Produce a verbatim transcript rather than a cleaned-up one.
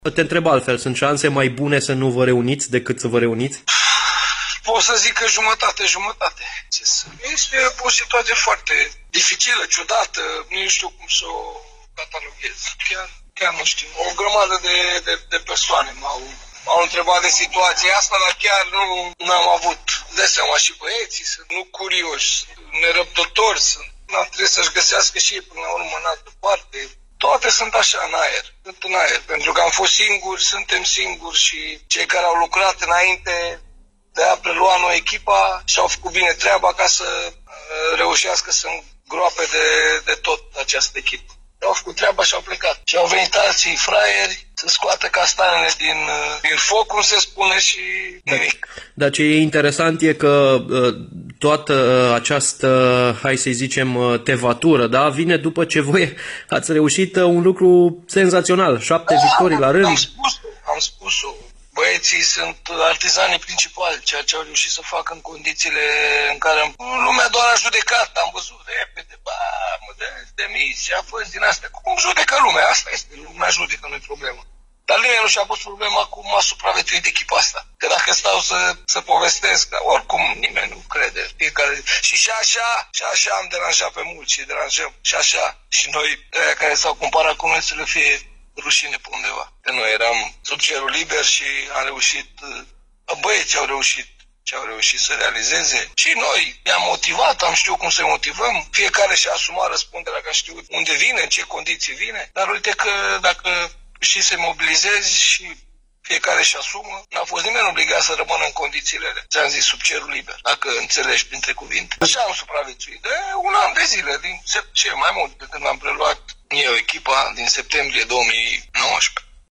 Te întreb altfel, sunt șanse mai bune să nu vă reuniți decât să vă reuniți? Pot să zic că jumătate, jumătate. Este o situație foarte dificilă, ciudată, nu știu cum să o cataloghez. Chiar, chiar nu știu. O grămadă de, de, de persoane m-au, m-au întrebat de situația asta, dar chiar nu am avut. De seama, și băieții sunt nu curioși, sunt nerăbdători, sunt, na, trebuie să-și găsească și ei până la urmă în altă parte. Toate sunt așa în aer, sunt în aer. Pentru că am fost singuri, suntem singuri și cei care au lucrat înainte de a prelua noi echipa și-au făcut bine treaba ca să reușească să îngroape de, de tot această echipă. Au făcut treaba și au plecat. Și au venit alții fraieri să scoată castanele din, din foc, cum se spune, și nimic. Dar ce e interesant e că toată această, hai să-i zicem, tevatură, da, vine după ce voi ați reușit un lucru senzațional, șapte da, victorii la rând. Am spus-o, am spus-o. Băieții sunt artizanii principali, ceea ce au reușit să facă în condițiile în care lumea doar a judecat. Am văzut repede, ba, mă, de, demisia a fost din astea. Cum judecă lumea? Asta este, lumea judecă, nu-i problemă. Dar nimeni nu și-a pus problema cum a supraviețuit echipa asta. Că dacă stau să, să povestesc, oricum nimeni nu crede. Fiecare... Și și așa, și așa am deranjat pe mulți și deranjăm. Și așa, și noi, aia care s-au comparat cu noi, să le fie rușine pe undeva. Că noi eram sub cerul liber și am reușit, băieții au reușit ce au reușit să realizeze. Și noi i-am motivat, am știut cum să motivăm, fiecare și-a asumat răspunderea, că a știut unde vine, în ce condiții vine. Dar uite că dacă știi să mobilizezi și fiecare și asumă, n-a fost nimeni obligat să rămână în condițiile, ți-am zis, sub cerul liber, dacă înțelegi printre cuvinte. Așa am supraviețuit de un an de zile, din ce mai mult de când am preluat eu echipa din septembrie două mii nouăsprezece.